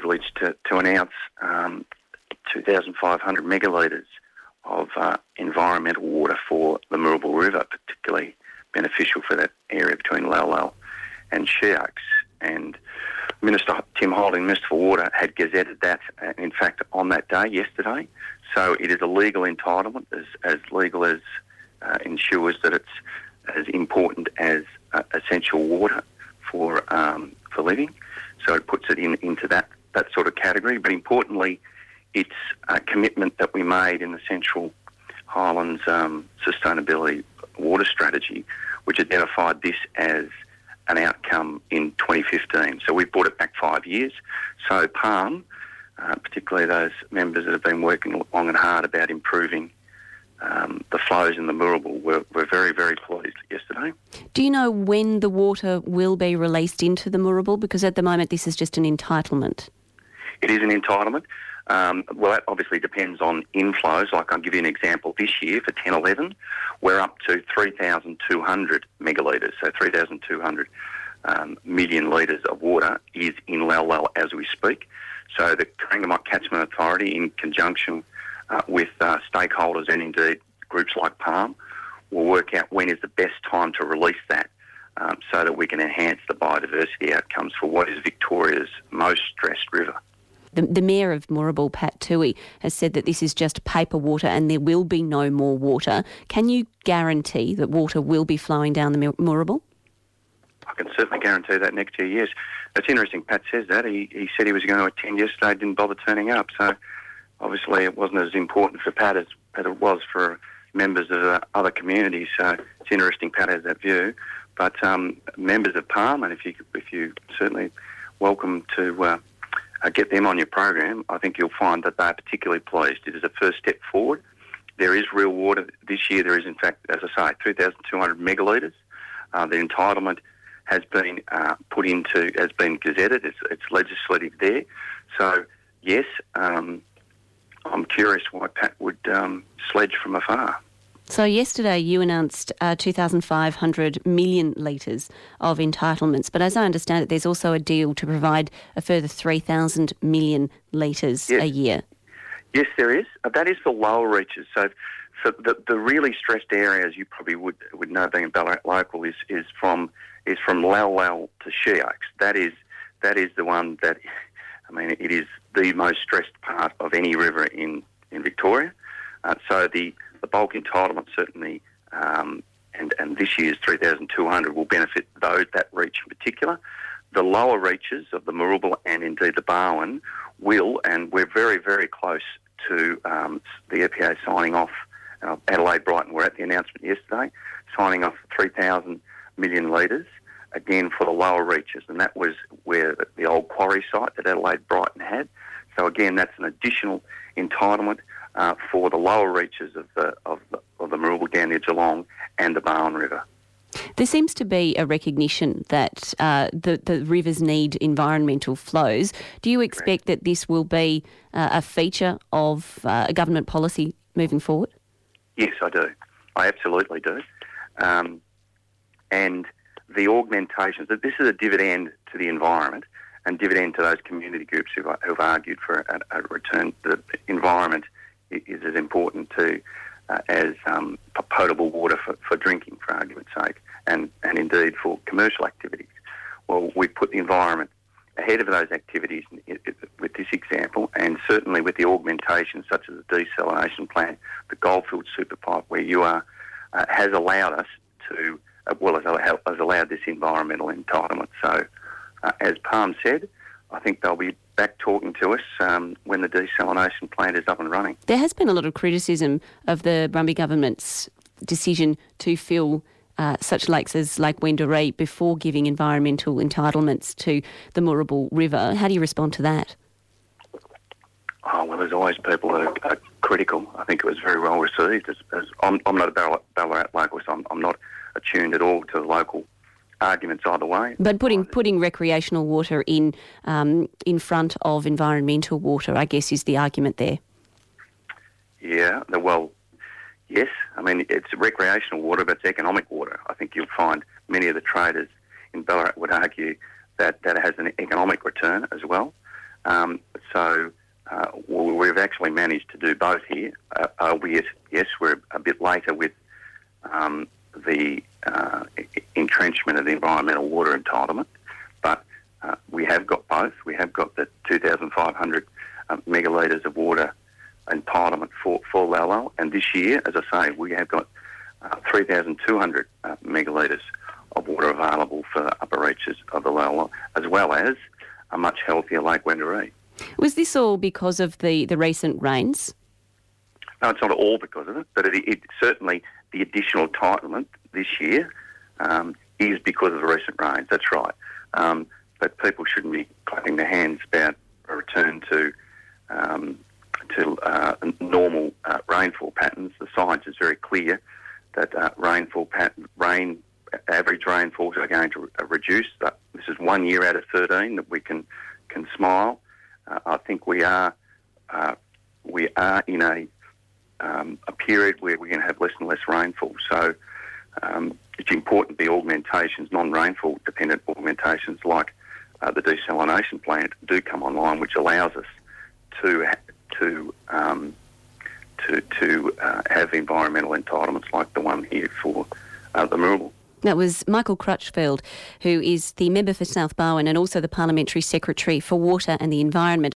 privileged to announce 2,500 megalitres of environmental water for the Moorabool River, particularly beneficial for that area between Lau and Sheoaks. And Minister Tim Holding, Minister for Water, had gazetted that, in fact, on that day, yesterday. So it is a legal entitlement, as legal as ensures that it's as important as essential water for living. So it puts it into that sort of category. But importantly, it's a commitment that we made in the Central Highlands Sustainability Water Strategy, which identified this as an outcome in 2015. So we've brought it back 5 years. So Palm, particularly those members that have been working long and hard about improving the flows in the Moorabool, were very, very pleased yesterday. Do you know when the water will be released into the Moorabool? Because at the moment this is just an entitlement. It is an entitlement. Well, that obviously depends on inflows. Like, I'll give you an example. This year, for 10-11, we're up to 3,200 megalitres, so 3,200 million litres of water is in Lau as we speak. So the Corangamite Catchment Authority, in conjunction with stakeholders and indeed groups like Palm, will work out when is the best time to release that so that we can enhance the biodiversity outcomes for what is Victoria's most stressed river. The Mayor of Moorabool, Pat Toohey, has said that this is just paper water and there will be no more water. Can you guarantee that water will be flowing down the Moorabool? I can certainly guarantee that next year, yes. It's interesting, Pat says that. He said he was going to attend yesterday, didn't bother turning up. So obviously it wasn't as important for Pat as it was for members of other communities. So it's interesting Pat has that view. But members of Palm, and if you certainly welcome to get them on your program, I think you'll find that they're particularly pleased. It is a first step forward. There is real water. This year there is, in fact, as I say, 3,200 megalitres. The entitlement has been has been gazetted. It's legislative there. So, yes, I'm curious why Pat would sledge from afar. So yesterday you announced 2,500 million litres of entitlements, but as I understand it, there's also a deal to provide a further 3,000 million litres a year. Yes, there is. That is for lower reaches. So for the really stressed areas, you probably would know, being a Ballarat local, is from Lau to Sheoaks. That is the one that, I mean, it is the most stressed part of any river in Victoria. So the bulk entitlement certainly, and this year's 3,200 will benefit that reach in particular. The lower reaches of the Moorabool and indeed the Barwon will, and we're very, very close to the EPA signing off. Adelaide Brighton were at the announcement yesterday, signing off 3,000 million litres, again for the lower reaches, and that was where the old quarry site that Adelaide Brighton had. So again, that's an additional entitlement for the lower reaches of the Moorabool down near Geelong and the Barwon River. There seems to be a recognition that the rivers need environmental flows. Do you expect that this will be a feature of a government policy moving forward? Yes, I do. I absolutely do. And the augmentations, that this is a dividend to the environment and dividend to those community groups who've argued for a return. The environment is as important to as potable water for drinking, for argument's sake, and indeed for commercial activities. Well, we put the environment ahead of those activities with this example, and certainly with the augmentation such as the desalination plant, the Goldfield Super Pipe, where you are, has allowed us to, has allowed this environmental entitlement. So, as Palm said, I think they'll be back talking to us when the desalination plant is up and running. There has been a lot of criticism of the Brumby government's decision to fill such lakes as Lake Wendouree before giving environmental entitlements to the Moorabool River. How do you respond to that? Oh, well, there's always people that are critical. I think it was very well received. I'm not a Ballarat local, so I'm not attuned at all to the local arguments either way. But putting recreational water in front of environmental water, I guess, is the argument there. Yeah, well, yes. I mean, it's recreational water, but it's economic water. I think you'll find many of the traders in Ballarat would argue that it has an economic return as well. We've actually managed to do both here. Yes, we're a bit later with the entrenchment of the environmental water entitlement, but we have got both. We have got the 2,500 megalitres of water entitlement for Lau Lau, and this year, as I say, we have got 3,200 megalitres of water available for the upper reaches of the Lau Lau, as well as a much healthier Lake Wendouree. Was this all because of the recent rains? No, it's not all because of it, but it certainly, the additional entitlement this year is because of the recent rains. That's right. But people shouldn't be clapping their hands about a return to normal rainfall patterns. The science is very clear that average rainfalls are going to reduce. This is 1 year out of 13 that we can smile. I think we are in a period where we're going to have less and less rainfall. So it's important the augmentations, non-rainfall dependent augmentations like the desalination plant do come online, which allows us to have environmental entitlements like the one here for the Moorabool. That was Michael Crutchfield, who is the member for South Barwon and also the Parliamentary Secretary for Water and the Environment.